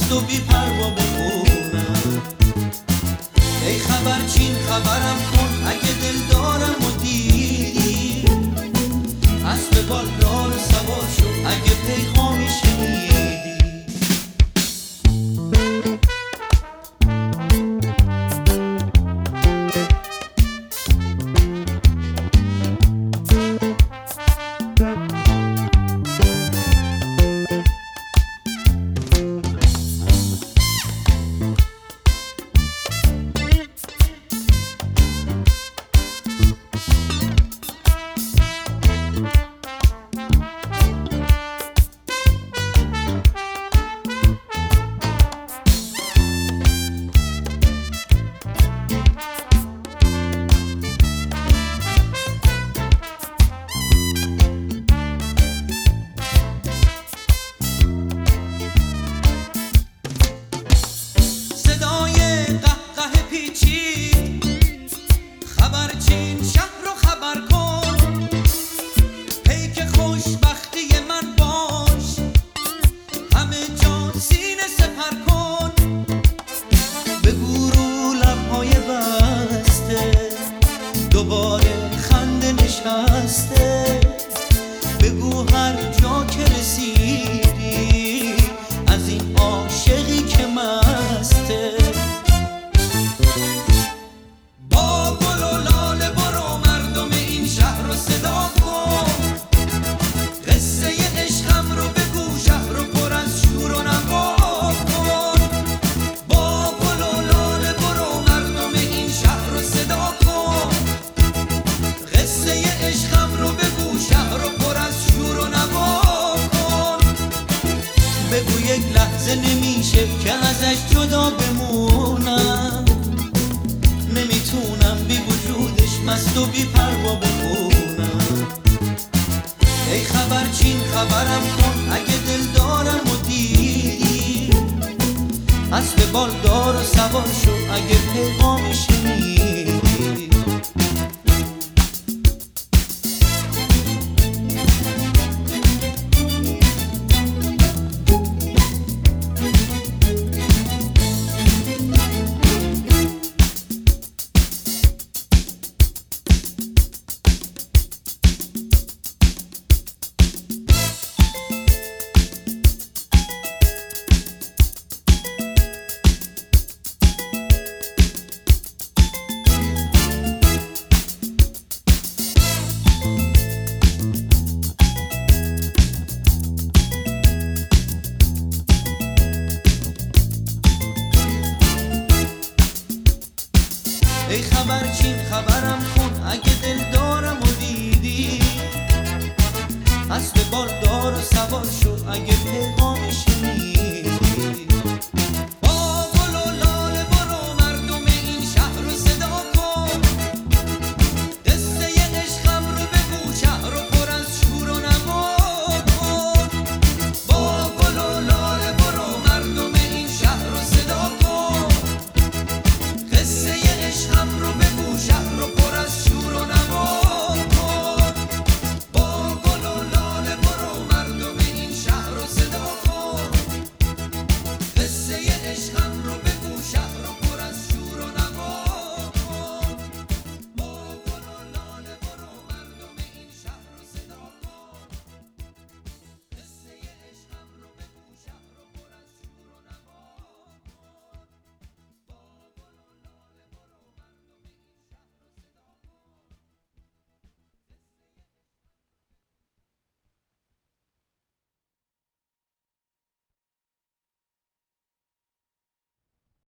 مست و بی پروا بمونم. ای خبرچین خبرم کن اگه دل دارم و دیدی، اسب بالدار سوار شو اگه پیغامی شنیدی. دوباره خنده نشسته، بگو هر جا که رسیدی از این عاشقی که مسته. با گل و لاله برو مردم این شهر رو صدا کن، قصه عشقم رو بگو شهر رو پر از شور و نوا کن. با گل و لاله برو مردم این شهر رو صدا کن، قصه عشقم رو بگو شهر رو پر از شور و نوا کن. بگو یک لحظه نمیشه که ازش جدا بمونم، نمیتونم بی وجودش مست و بی پروا بمونم. ای خبرچین خبرم کن اگه دل دارم و دیدی، اسب بالدار و سوار شو اگه پیغامی شنیدی. ای خبرچین خبرم کن اگه دل دارم و دیدی، اسب بالدار و سوار شو اگه